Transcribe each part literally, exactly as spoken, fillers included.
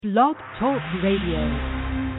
Blog Talk Radio.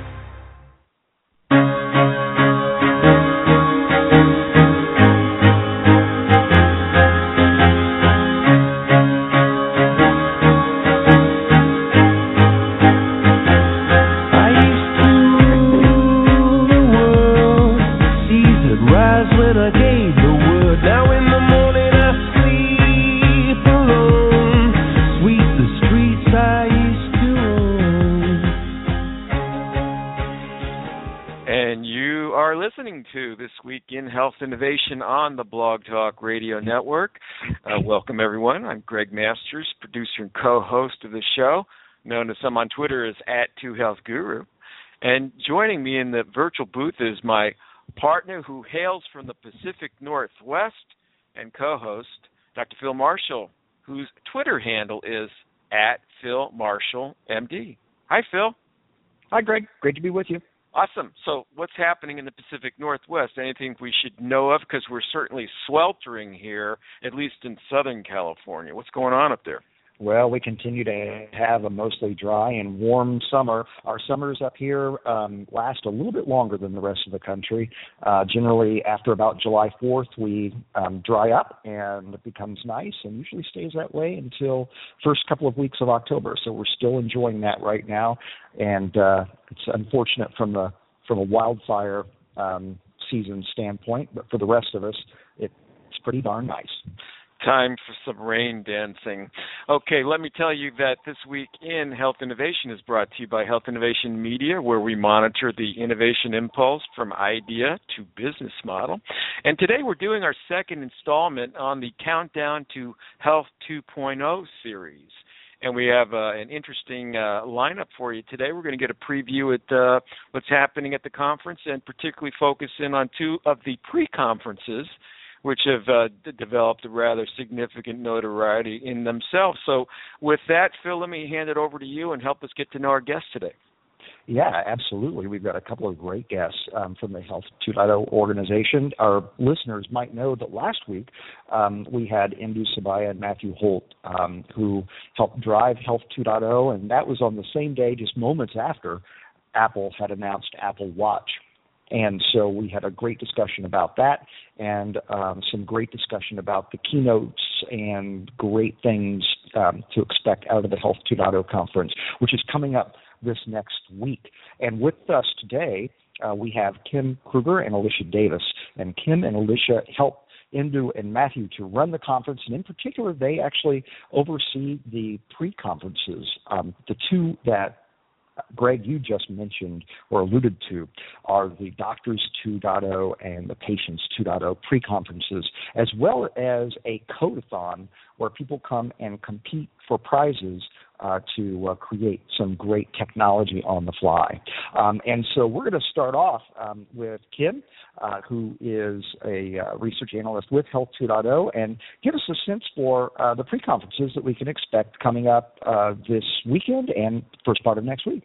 To This Week in Health Innovation on the Blog Talk Radio Network. Uh, welcome, everyone. I'm Greg Masters, producer and co-host of the show, known to some on Twitter as at two health guru. And joining me in the virtual booth is my partner who hails from the Pacific Northwest and co-host, Doctor Phil Marshall, whose Twitter handle is at Phil Marshall M D. Hi, Phil. Hi, Greg. Great to be with you. Awesome. So what's happening in the Pacific Northwest? Anything we should know of? Because we're certainly sweltering here, at least in Southern California. What's going on up there? Well, we continue to have a mostly dry and warm summer. Our summers up here um, last a little bit longer than the rest of the country. Uh, generally, after about July fourth, we um, dry up and it becomes nice, and usually stays that way until first couple of weeks of October. So we're still enjoying that right now, and uh, it's unfortunate from the from a wildfire um, season standpoint, but for the rest of us, it's pretty darn nice. Time for some rain dancing. Okay, let me tell you that This Week in Health Innovation is brought to you by Health Innovation Media, where we monitor the innovation impulse from idea to business model. And today we're doing our second installment on the Countdown to Health two point oh series. And we have uh, an interesting uh, lineup for you today. We're going to get a preview at uh, what's happening at the conference, and particularly focus in on two of the pre-conferences, which have uh, d- developed a rather significant notoriety in themselves. So with that, Phil, let me hand it over to you and help us get to know our guests today. Yeah, absolutely. We've got a couple of great guests um, from the Health two point oh organization. Our listeners might know that last week um, we had Indu Sabaya and Matthew Holt um, who helped drive Health two point oh, and that was on the same day, just moments after Apple had announced Apple Watch. And so we had a great discussion about that, and um, some great discussion about the keynotes and great things um, to expect out of the Health two point oh conference, which is coming up this next week. And with us today, uh, we have Kim Kruger and Alicia Davis. And Kim and Alicia help Indu and Matthew to run the conference, and in particular, they actually oversee the pre-conferences, um, the two that Greg, you just mentioned or alluded to are the Doctors two point oh and the Patients two point oh pre-conferences, as well as a codeathon where people come and compete for prizes uh, to uh, create some great technology on the fly. Um, and so we're going to start off um, with Kim, uh, who is a uh, research analyst with Health two point oh, and give us a sense for uh, the pre-conferences that we can expect coming up uh, this weekend and first part of next week.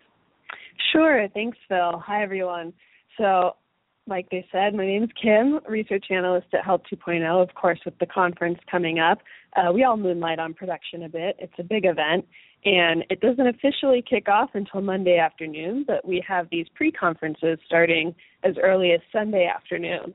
Sure. Thanks, Phil. Hi, everyone. So, like they said, my name is Kim, research analyst at Health two point oh, of course, with the conference coming up. Uh, we all moonlight on production a bit. It's a big event, and it doesn't officially kick off until Monday afternoon, but we have these pre-conferences starting as early as Sunday afternoon.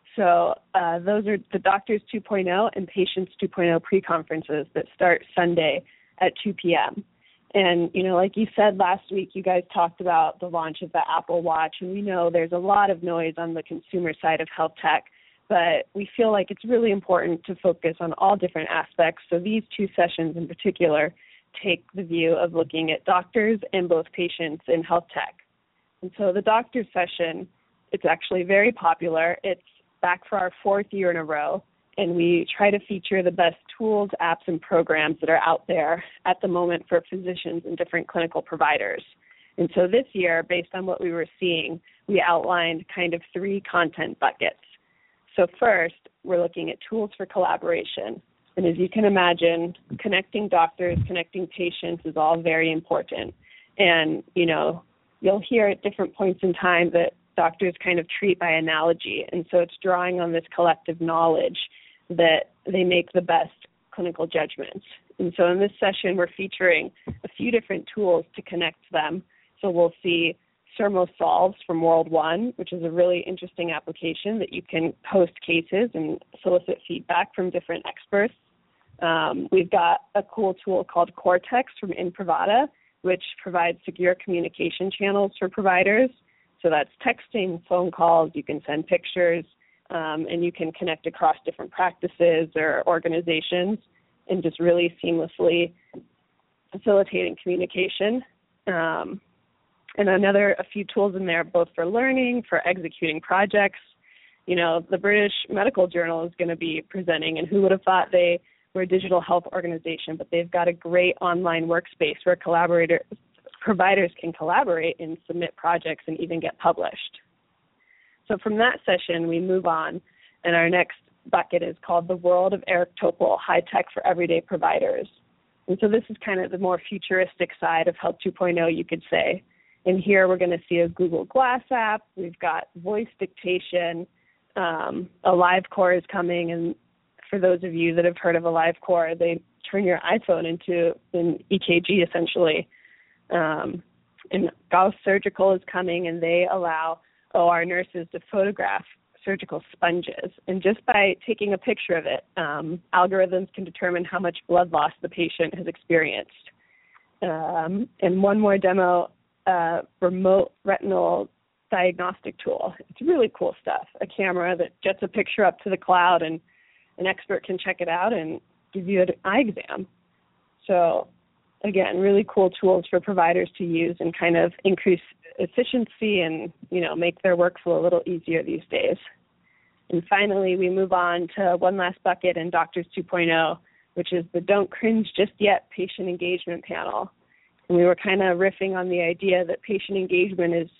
So uh, those are the Doctors two point oh and Patients two point oh pre-conferences that start Sunday at two p.m. And, you know, like you said last week, you guys talked about the launch of the Apple Watch, and we know there's a lot of noise on the consumer side of health tech, but we feel like it's really important to focus on all different aspects. So these two sessions in particular take the view of looking at doctors and both patients in health tech. And so the doctor's session, it's actually very popular. It's back for our fourth year in a row, and we try to feature the best tools, apps, and programs that are out there at the moment for physicians and different clinical providers. And so this year, based on what we were seeing, we outlined kind of three content buckets. So first, we're looking at tools for collaboration. And as you can imagine, connecting doctors, connecting patients is all very important. And, you know, you'll hear at different points in time that doctors kind of treat by analogy. And so it's drawing on this collective knowledge that they make the best clinical judgments. And so in this session, we're featuring a few different tools to connect them. So we'll see Sermo Solves from World One, which is a really interesting application that you can post cases and solicit feedback from different experts. Um, we've got a cool tool called Cortex from Imprivata, which provides secure communication channels for providers. So that's texting, phone calls, you can send pictures, um, and you can connect across different practices or organizations and just really seamlessly facilitating communication. Um, and another, a few tools in there, both for learning, for executing projects. You know, the British Medical Journal is going to be presenting, and who would have thought they were a digital health organization, but they've got a great online workspace where collaborator providers can collaborate and submit projects and even get published. So from that session, we move on, and our next bucket is called The World of Eric Topol, High Tech for Everyday Providers. And so this is kind of the more futuristic side of Health two point oh, you could say. And here we're going to see a Google Glass app. We've got voice dictation. Um, AliveCor is coming, and for those of you that have heard of AliveCor, they turn your iPhone into an E K G essentially. Um, and Gauss Surgical is coming, and they allow O R nurses to photograph surgical sponges. And just by taking a picture of it, um, algorithms can determine how much blood loss the patient has experienced. Um, and one more demo, uh, remote retinal diagnostic tool. It's really cool stuff. A camera that jets a picture up to the cloud, and an expert can check it out and give you an eye exam. So again, really cool tools for providers to use and kind of increase efficiency and, you know, make their workflow a little easier these days. And finally, we move on to one last bucket in Doctors two point oh, which is the Don't Cringe Just Yet patient engagement panel. And we were kind of riffing on the idea that patient engagement is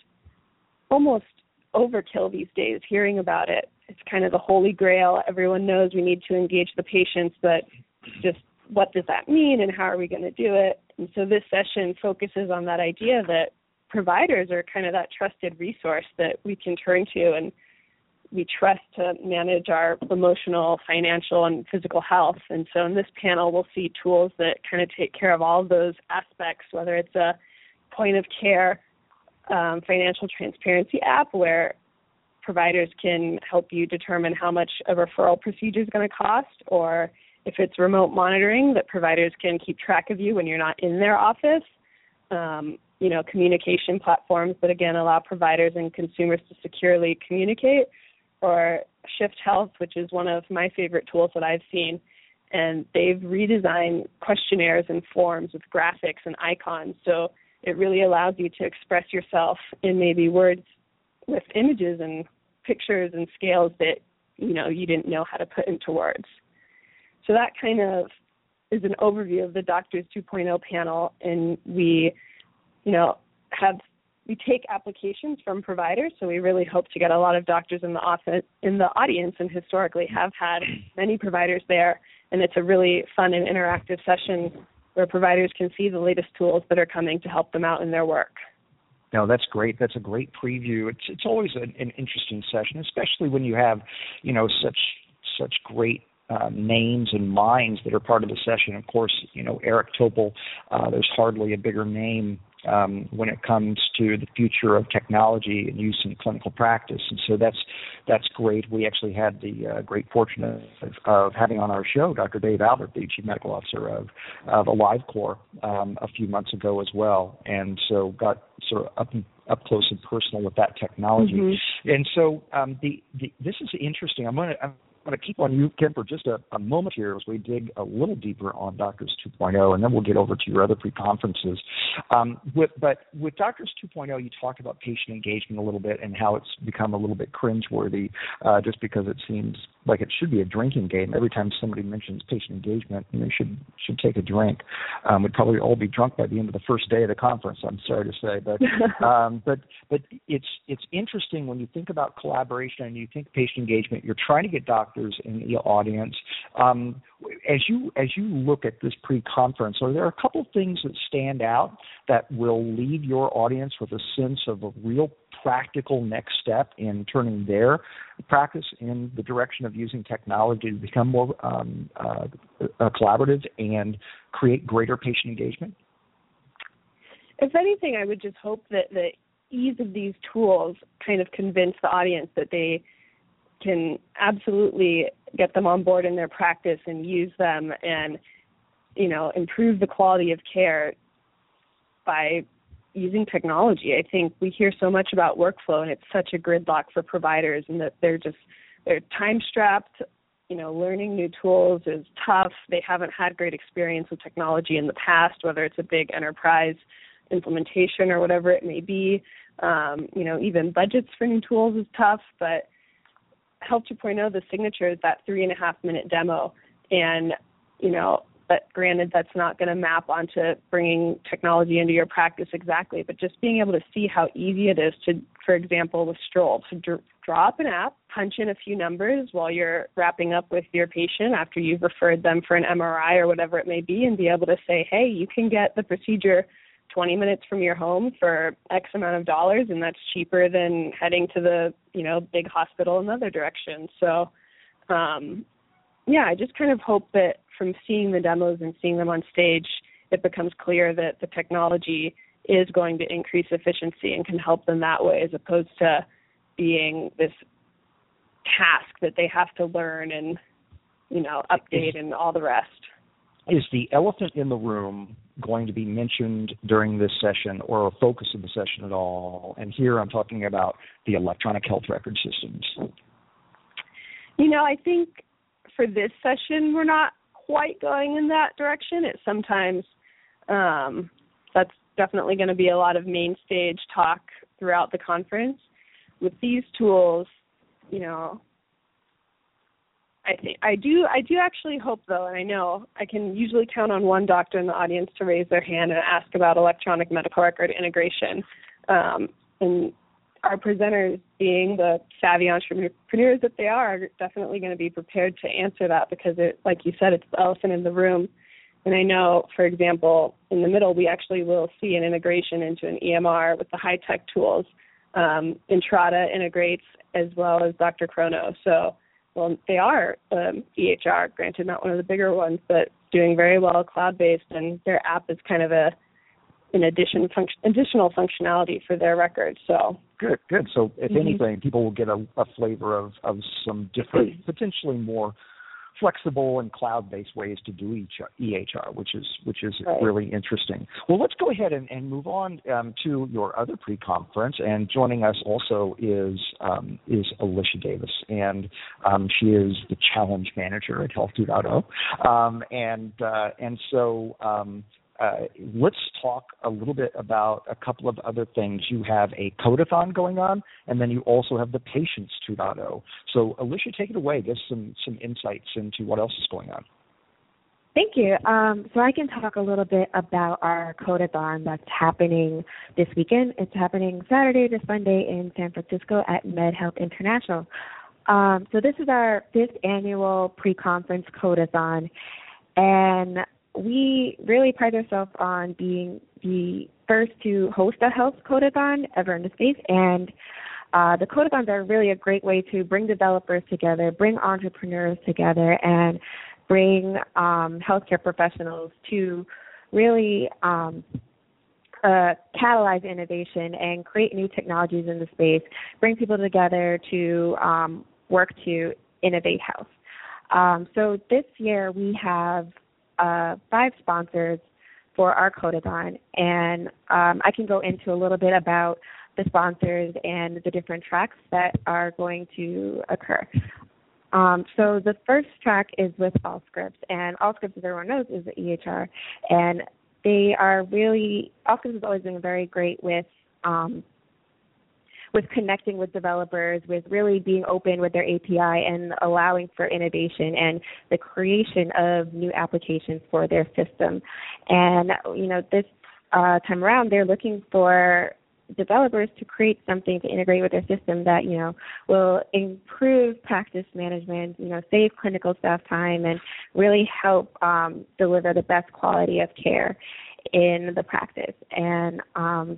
almost overkill these days, hearing about it. It's kind of the holy grail. Everyone knows we need to engage the patients, but just what does that mean and how are we going to do it? And so this session focuses on that idea that providers are kind of that trusted resource that we can turn to and we trust to manage our emotional, financial, and physical health. And so in this panel, we'll see tools that kind of take care of all of those aspects, whether it's a point of care um, financial transparency app where providers can help you determine how much a referral procedure is going to cost, or if it's remote monitoring, that providers can keep track of you when you're not in their office. Um, you know, communication platforms that, again, allow providers and consumers to securely communicate, or Shift Health, which is one of my favorite tools that I've seen. And they've redesigned questionnaires and forms with graphics and icons. So it really allows you to express yourself in maybe words with images and pictures and scales that, you know, you didn't know how to put into words. So that kind of is an overview of the Doctors two point oh panel, and we, you know, have we take applications from providers. So we really hope to get a lot of doctors in the office, in the audience, and historically have had many providers there. And it's a really fun and interactive session where providers can see the latest tools that are coming to help them out in their work. No, that's great. That's a great preview. It's it's always an, an interesting session, especially when you have, you know, such such great Um, names and minds that are part of the session. Of course, you know, Eric Topol, uh, there's hardly a bigger name um, when it comes to the future of technology and use in clinical practice. And so that's that's great. We actually had the uh, great fortune of, of having on our show Doctor Dave Albert, the Chief Medical Officer of, of AliveCor, um, a few months ago as well. And so got sort of up up close and personal with that technology. Mm-hmm. And so um, the, the this is interesting. I'm going to I'm going to keep on you, Kim, for just a, a moment here as we dig a little deeper on Doctors two point oh, and then we'll get over to your other pre-conferences. Um, with, but with Doctors two point oh, you talked about patient engagement a little bit and how it's become a little bit cringeworthy uh, just because it seems like it should be a drinking game. Every time somebody mentions patient engagement, you know, should should take a drink. Um, we'd probably all be drunk by the end of the first day of the conference, I'm sorry to say. But um, but but it's it's interesting when you think about collaboration and you think patient engagement, you're trying to get doctors in the audience. Um, as you as you look at this pre-conference, are there a couple things that stand out that will leave your audience with a sense of a real practical next step in turning their practice in the direction of using technology to become more um, uh, uh, collaborative and create greater patient engagement? if anything, I would just hope that the ease of these tools kind of convince the audience that they can absolutely get them on board in their practice and use them and, you know, improve the quality of care by using technology. I think we hear so much about workflow, and it's such a gridlock for providers, and that they're just, they're time-strapped. You know, learning new tools is tough. They haven't had great experience with technology in the past, whether it's a big enterprise implementation or whatever it may be. Um, you know, even budgets for new tools is tough, but Health two point oh, the signature is that three and a half minute demo. And, you know, but granted, that's not going to map onto bringing technology into your practice exactly, but just being able to see how easy it is to, for example, with Stroll, to dr- draw up an app, punch in a few numbers while you're wrapping up with your patient after you've referred them for an M R I or whatever it may be, and be able to say, hey, you can get the procedure twenty minutes from your home for X amount of dollars, and that's cheaper than heading to the, you know, big hospital in the other direction. So, um, yeah, I just kind of hope that from seeing the demos and seeing them on stage, it becomes clear that the technology is going to increase efficiency and can help them that way, as opposed to being this task that they have to learn and, you know, update and all the rest. Is the elephant in the room going to be mentioned during this session or a focus of the session at all? And here I'm talking about the electronic health record systems. You know, I think for this session, we're not quite going in that direction. It sometimes, um, that's definitely going to be a lot of main stage talk throughout the conference. With these tools, you know, I think I do I do actually hope, though, and I know I can usually count on one doctor in the audience to raise their hand and ask about electronic medical record integration. Um, and our presenters, being the savvy entrepreneurs that they are, are definitely going to be prepared to answer that, because, it, like you said, it's the elephant in the room. And I know, for example, in the middle, we actually will see an integration into an E M R with the high-tech tools. Um, Entrada integrates as well as Doctor Chrono. So, well, they are um, E H R, granted not one of the bigger ones, but doing very well cloud-based, and their app is kind of a an addition function, additional functionality for their records. So good, good. So if mm-hmm. anything, people will get a, a flavor of, of some different, potentially more flexible and cloud-based ways to do E H R, which is which is right. really interesting. Well, let's go ahead and, and move on um, to your other pre-conference. And joining us also is um, is Alicia Davis, and um, she is the challenge manager at Health two point oh. Um, and uh, and so. Um, Uh, let's talk a little bit about a couple of other things. You have a codathon going on, and then you also have the Patients two point oh. So, Alicia, take it away. Give some, some insights into what else is going on. Thank you. Um, so I can talk a little bit about our codathon that's happening this weekend. It's happening Saturday to Sunday in San Francisco at MedHealth International. Um, so this is our fifth annual pre-conference codathon, and we really pride ourselves on being the first to host a health codathon ever in the space, and uh, the codathons are really a great way to bring developers together, bring entrepreneurs together, and bring um, healthcare professionals to really um, uh, catalyze innovation and create new technologies in the space, bring people together to um, work to innovate health. Um, so this year we have Uh, five sponsors for our codathon, and um, I can go into a little bit about the sponsors and the different tracks that are going to occur. Um, so the first track is with Allscripts, and Allscripts, as everyone knows, is the E H R, and they are really, Allscripts has always been very great with um, with connecting with developers, with really being open with their A P I and allowing for innovation and the creation of new applications for their system. And, you know, this uh, time around, they're looking for developers to create something to integrate with their system that, you know, will improve practice management, you know, save clinical staff time, and really help um, deliver the best quality of care in the practice. And um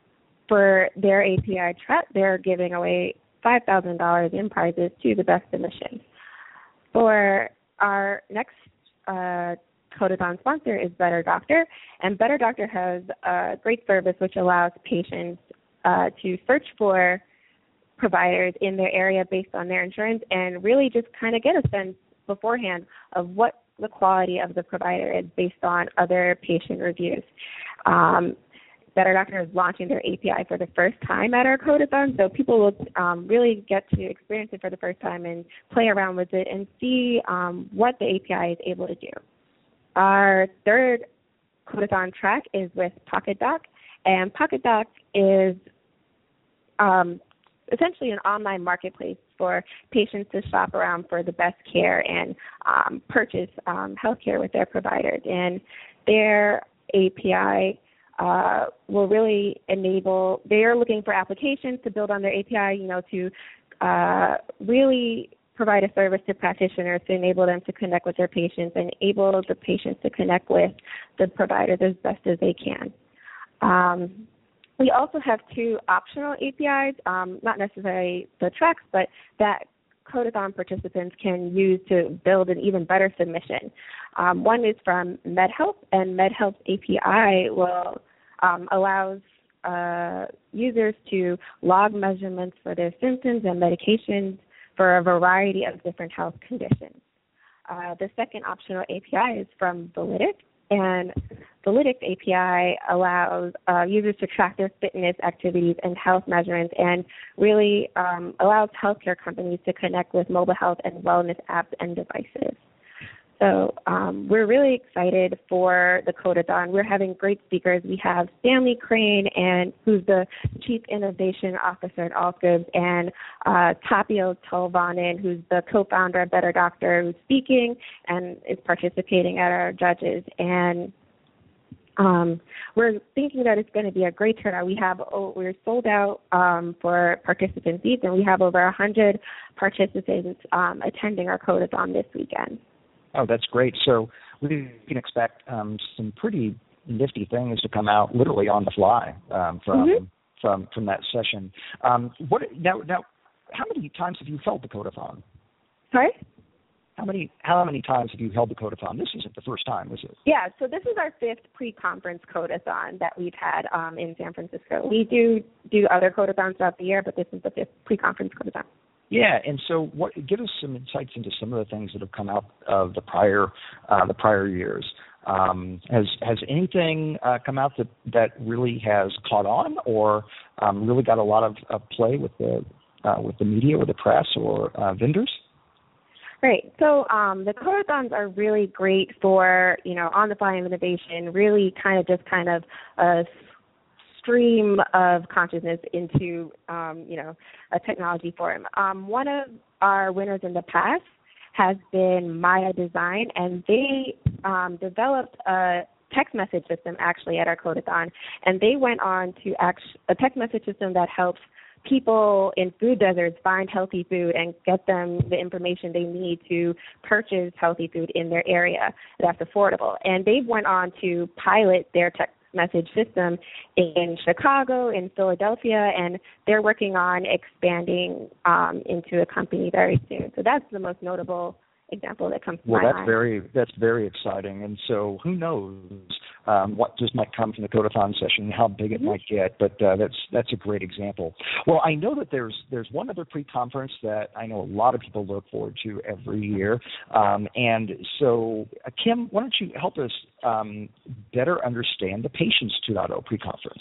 for their A P I track, they're giving away five thousand dollars in prizes to the best submissions. For our next uh, Codeathon sponsor is Better Doctor, and Better Doctor has a great service which allows patients uh, to search for providers in their area based on their insurance and really just kind of get a sense beforehand of what the quality of the provider is based on other patient reviews. Um, Better Doctor is launching their A P I for the first time at our Codeathon, so people will um, really get to experience it for the first time and play around with it and see um, what the A P I is able to do. Our third Codeathon track is with PocketDoc, and PocketDoc is um, essentially an online marketplace for patients to shop around for the best care and um, purchase um, health care with their providers. And their A P I uh, will really enable, they are looking for applications to build on their A P I, you know, to uh, really provide a service to practitioners to enable them to connect with their patients and enable the patients to connect with the providers as best as they can. Um, We also have two optional A P Is, um, not necessarily the tracks, but that Codeathon participants can use to build an even better submission. Um, one is from MedHelp, and MedHelp's A P I will um, allows uh, users to log measurements for their symptoms and medications for a variety of different health conditions. Uh, the second optional A P I is from Validic, and Validic's A P I allows uh, users to track their fitness activities and health measurements and really um, allows healthcare companies to connect with mobile health and wellness apps and devices. So um, we're really excited for the Codeathon. We're having great speakers. We have Stanley Crane, and who's the Chief Innovation Officer at Allscripts, and uh, Tapio Tolvanen, who's the co-founder of Better Doctor, who's speaking and is participating at our judges. And um, we're thinking that it's going to be a great turnout. We have oh, we're sold out um, for participant seats, and we have over one hundred participants um, attending our Codeathon this weekend. Oh, that's great. So we can expect um, some pretty nifty things to come out literally on the fly um, from mm-hmm. from from that session. Um, what now? Now, how many times have you held the Codeathon? Sorry. How many how many times have you held the Codeathon? This isn't the first time, is it? Yeah. So this is our fifth pre-conference Codeathon that we've had um, in San Francisco. We do do other Codeathons throughout the year, but this is the fifth pre-conference Codeathon. Yeah, and so what? Give us some insights into some of the things that have come out of the prior uh, the prior years. Um, has has anything uh, come out that, that really has caught on, or um, really got a lot of, of play with the uh, with the media, or the press, or uh, vendors? Right. So um, the Codeathons are really great for, you know, on-the-fly innovation. Really, kind of just kind of a stream of consciousness into, um, you know, a technology forum. Um, one of our winners in the past has been Maya Design, and they um, developed a text message system actually at our Codeathon, and they went on to act- a text message system that helps people in food deserts find healthy food and get them the information they need to purchase healthy food in their area that's affordable. And they went on to pilot their text message system in Chicago, in Philadelphia, and they're working on expanding um, into a company very soon. So that's the most notable example that comes to well, my that's mind. very that's very exciting. And so who knows um, what just might come from the Codeathon session, how big it mm-hmm. might get. But uh, that's that's a great example. Well, I know that there's there's one other pre-conference that I know a lot of people look forward to every year. Um, and so, uh, Kim, why don't you help us um, better understand the Patients two point oh pre-conference?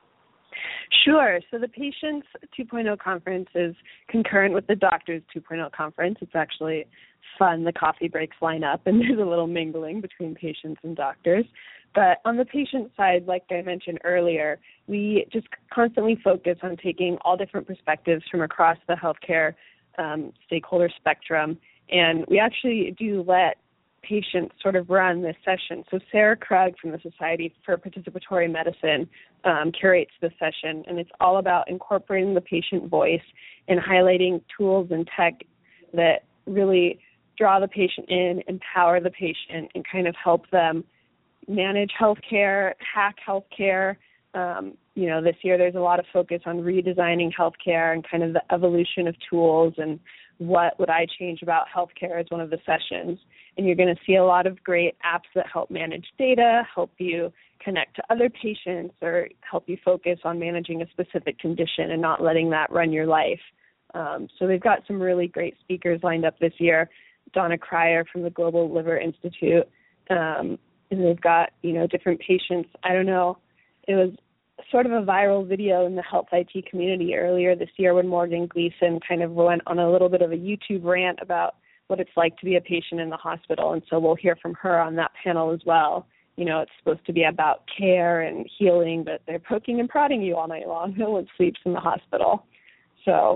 Sure. So the Patients two point oh conference is concurrent with the Doctors two point oh conference. It's actually fun. The coffee breaks line up, and there's a little mingling between patients and doctors. But on the patient side, like I mentioned earlier, we just constantly focus on taking all different perspectives from across the healthcare um, stakeholder spectrum. And we actually do let patients sort of run this session. So Sarah Krug from the Society for Participatory Medicine um, curates the session, and it's all about incorporating the patient voice and highlighting tools and tech that really draw the patient in, empower the patient, and kind of help them manage healthcare, hack healthcare. Um, you know, this year there's a lot of focus on redesigning healthcare and kind of the evolution of tools and what would I change about healthcare as one of the sessions. And you're going to see a lot of great apps that help manage data, help you connect to other patients, or help you focus on managing a specific condition and not letting that run your life. Um, so they've got some really great speakers lined up this year. Donna Cryer from the Global Liver Institute, um, and they've got, you know, different patients. I don't know, it was sort of a viral video in the health I T community earlier this year when Morgan Gleason kind of went on a little bit of a YouTube rant about what it's like to be a patient in the hospital, and so we'll hear from her on that panel as well. You know, it's supposed to be about care and healing, but they're poking and prodding you all night long. No one sleeps in the hospital. So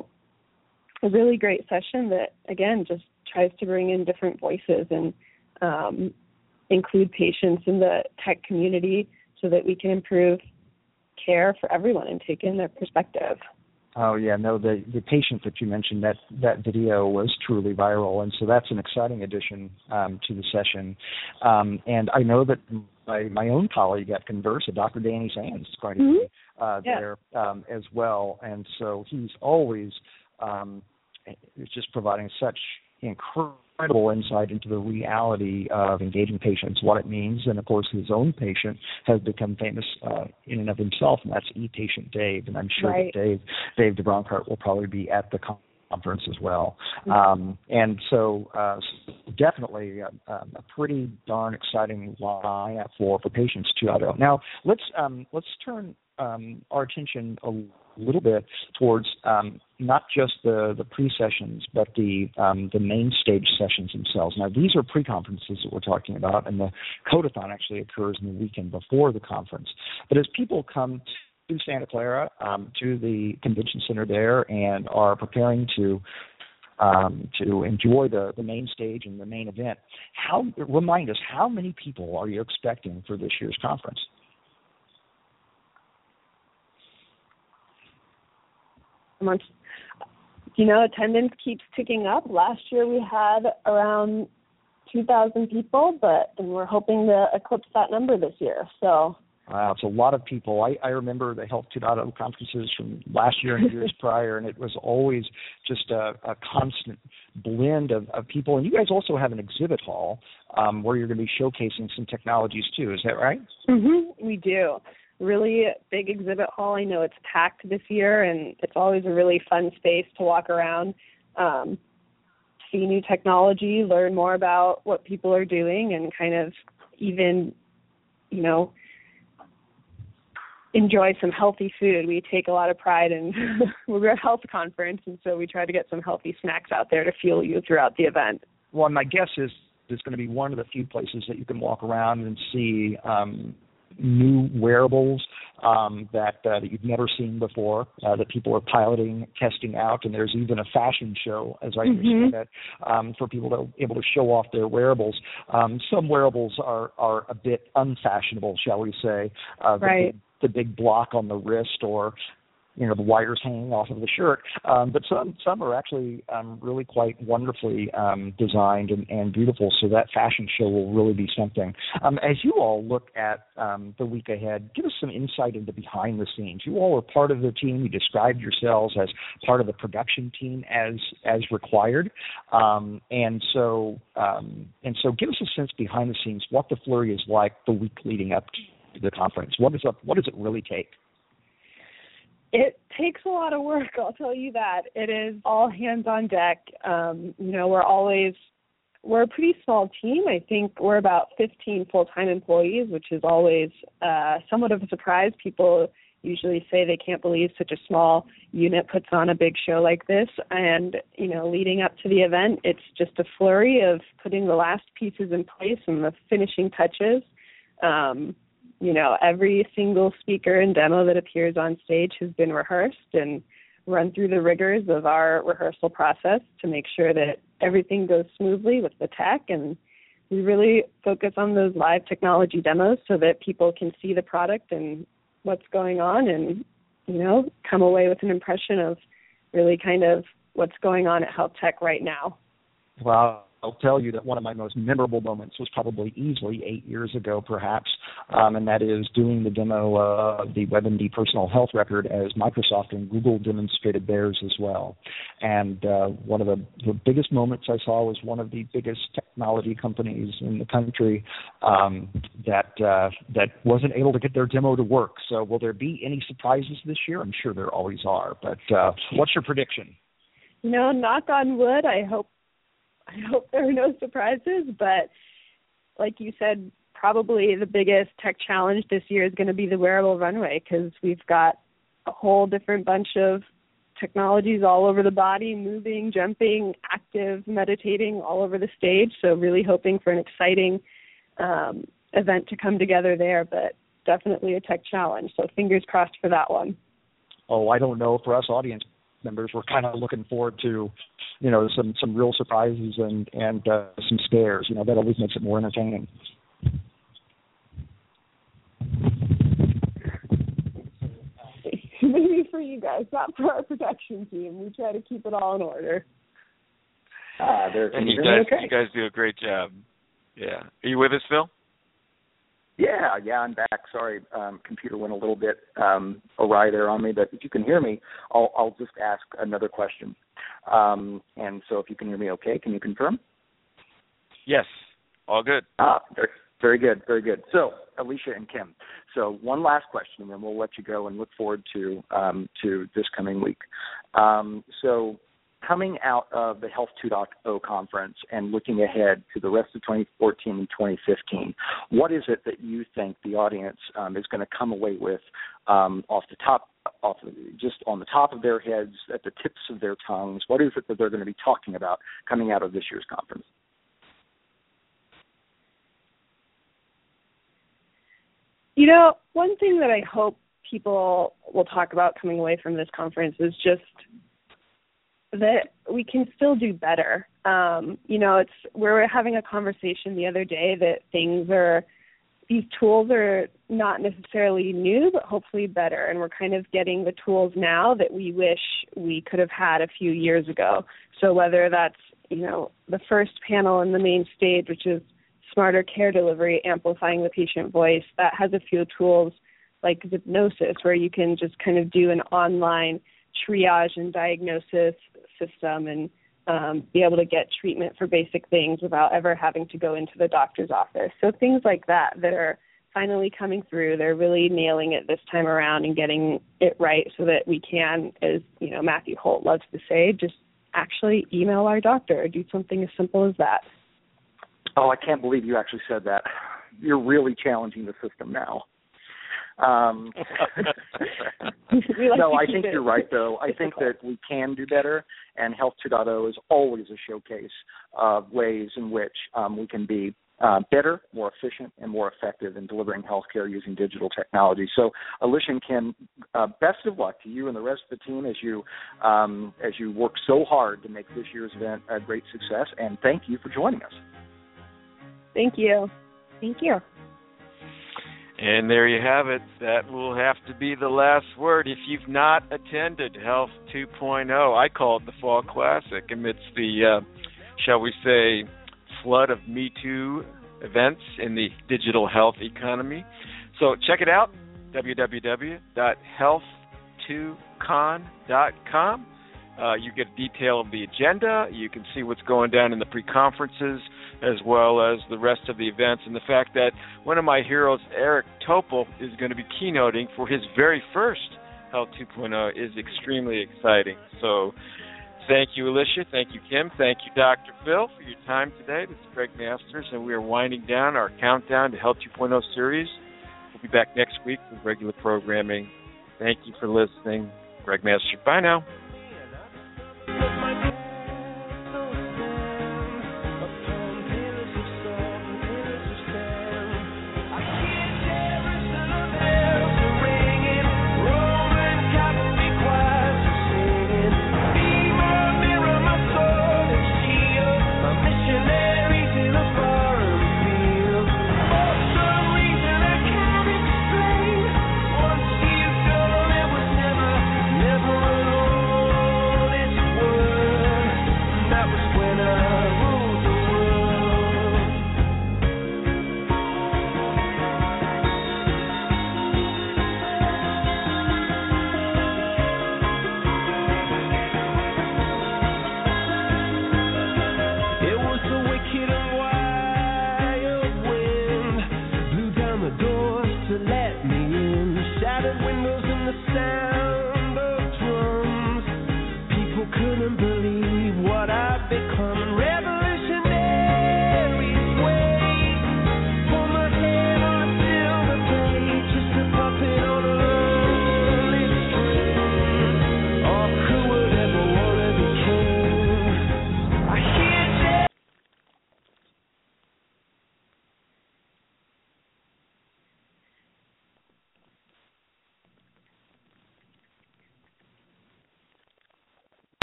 a really great session that, again, just tries to bring in different voices and um, include patients in the tech community so that we can improve care for everyone and take in their perspective. Oh, yeah, no, the, the patient that you mentioned, that, that video was truly viral, and so that's an exciting addition um, to the session. Um, and I know that my, my own colleague at Conversa, Doctor Danny Sands, is going to mm-hmm. be uh, yeah. there um, as well, and so he's always um, just providing such incredible insight into the reality of engaging patients, what it means, and of course his own patient has become famous uh, in and of himself, and that's e-patient Dave, and I'm sure right. that Dave Dave DeBronkart will probably be at the conference as well. Mm-hmm. Um, and so uh, definitely a, a pretty darn exciting lineup for for patients too. Now let's um, let's turn um, our attention a little bit towards um, not just the, the pre-sessions, but the um, the main stage sessions themselves. Now, these are pre-conferences that we're talking about, and the Codathon actually occurs in the weekend before the conference. But as people come to Santa Clara, um, to the convention center there, and are preparing to um, to enjoy the, the main stage and the main event, how remind us, how many people are you expecting for this year's conference? You know, attendance keeps ticking up. Last year we had around two thousand people, but and we're hoping to eclipse that number this year. So wow, it's a lot of people. I, I remember the Health two point oh conferences from last year and years prior, and it was always just a, a constant blend of, of people. And you guys also have an exhibit hall um, where you're going to be showcasing some technologies too. Is that right? Mm-hmm, we do. Really big exhibit hall. I know it's packed this year, and it's always a really fun space to walk around, um, see new technology, learn more about what people are doing, and kind of even, you know, enjoy some healthy food. We take a lot of pride in we're a health conference, and so we try to get some healthy snacks out there to fuel you throughout the event. Well, my guess is it's going to be one of the few places that you can walk around and see um, new wearables um, that, uh, that you've never seen before, uh, that people are piloting, testing out, and there's even a fashion show, as I mm-hmm. understand it, um, for people to be able to show off their wearables. Um, some wearables are, are a bit unfashionable, shall we say, uh, the, right. big, the big block on the wrist, or you know, the wires hanging off of the shirt. Um, but some some are actually um, really quite wonderfully um, designed and, and beautiful, so that fashion show will really be something. Um, as you all look at um, the week ahead, give us some insight into behind the scenes. You all are part of the team. You described yourselves as part of the production team as as required. Um, and so um, and so give us a sense behind the scenes, what the flurry is like the week leading up to the conference. What is up, what does it really take? It takes a lot of work, I'll tell you that. It is all hands on deck. Um, you know, we're always, we're a pretty small team. I think we're about fifteen full-time employees, which is always uh, somewhat of a surprise. People usually say they can't believe such a small unit puts on a big show like this. And, you know, leading up to the event, it's just a flurry of putting the last pieces in place and the finishing touches. Um You know, every single speaker and demo that appears on stage has been rehearsed and run through the rigors of our rehearsal process to make sure that everything goes smoothly with the tech. And we really focus on those live technology demos so that people can see the product and what's going on and, you know, come away with an impression of really kind of what's going on at Health Tech right now. Wow, I'll tell you that one of my most memorable moments was probably easily eight years ago, perhaps, um, and that is doing the demo of the WebMD Personal Health Record as Microsoft and Google demonstrated theirs as well. And uh, one of the, the biggest moments I saw was one of the biggest technology companies in the country um, that uh, that wasn't able to get their demo to work. So will there be any surprises this year? I'm sure there always are. But uh, what's your prediction? You know, knock on wood, I hope I hope there are no surprises, but like you said, probably the biggest tech challenge this year is going to be the wearable runway, because we've got a whole different bunch of technologies all over the body, moving, jumping, active, meditating all over the stage. So really hoping for an exciting um, event to come together there, but definitely a tech challenge. So fingers crossed for that one. Oh, I don't know. For us audience members, we're kind of looking forward to, you know, some, some real surprises and, and uh, some scares. You know, that always makes it more entertaining. Maybe for you guys, not for our production team. We try to keep it all in order. Uh, and you guys, okay. you guys do a great job. Yeah. Are you with us, Phil? Yeah, yeah, I'm back. Sorry, um, computer went a little bit um, awry there on me, but if you can hear me, I'll, I'll just ask another question. Um, and so if you can hear me okay, can you confirm? Yes, all good. Ah, very, very good, very good. So, Alicia and Kim, so one last question, and then we'll let you go and look forward to um, to this coming week. Um, so, coming out of the Health two point oh conference and looking ahead to the rest of twenty fourteen and twenty fifteen, what is it that you think the audience um, is going to come away with um, off the top, off just on the top of their heads, at the tips of their tongues? What is it that they're going to be talking about coming out of this year's conference? You know, one thing that I hope people will talk about coming away from this conference is just that we can still do better. Um, you know, it's we were having a conversation the other day that things are, these tools are not necessarily new, but hopefully better. And we're kind of getting the tools now that we wish we could have had a few years ago. So whether that's, you know, the first panel in the main stage, which is Smarter Care Delivery, Amplifying the Patient Voice, that has a few tools like Hypnosis, where you can just kind of do an online triage and diagnosis system and um, be able to get treatment for basic things without ever having to go into the doctor's office. So things like that that are finally coming through, they're really nailing it this time around and getting it right so that we can, as you know, Matthew Holt loves to say, just actually email our doctor or do something as simple as that. Oh, I can't believe you actually said that. You're really challenging the system now. Um, like no, I think it. You're right, though. I think that we can do better, and Health two point oh is always a showcase of ways in which um, we can be uh, better, more efficient, and more effective in delivering healthcare using digital technology. So, Alicia and Kim, uh, best of luck to you and the rest of the team as you um, as you work so hard to make this year's event a great success, and thank you for joining us. Thank you. Thank you. And there you have it. That will have to be the last word. If you've not attended Health two point oh, I call it the Fall Classic, amidst the, uh, shall we say, flood of Me Too events in the digital health economy. So check it out, w w w dot health two con dot com. Uh, you get detail of the agenda. You can see what's going down in the pre-conferences as well as the rest of the events. And the fact that one of my heroes, Eric Topol, is going to be keynoting for his very first Health two point oh is extremely exciting. So thank you, Alicia. Thank you, Kim. Thank you, Doctor Phil, for your time today. This is Greg Masters, and we are winding down our countdown to Health two point oh series. We'll be back next week with regular programming. Thank you for listening. Greg Masters, bye now.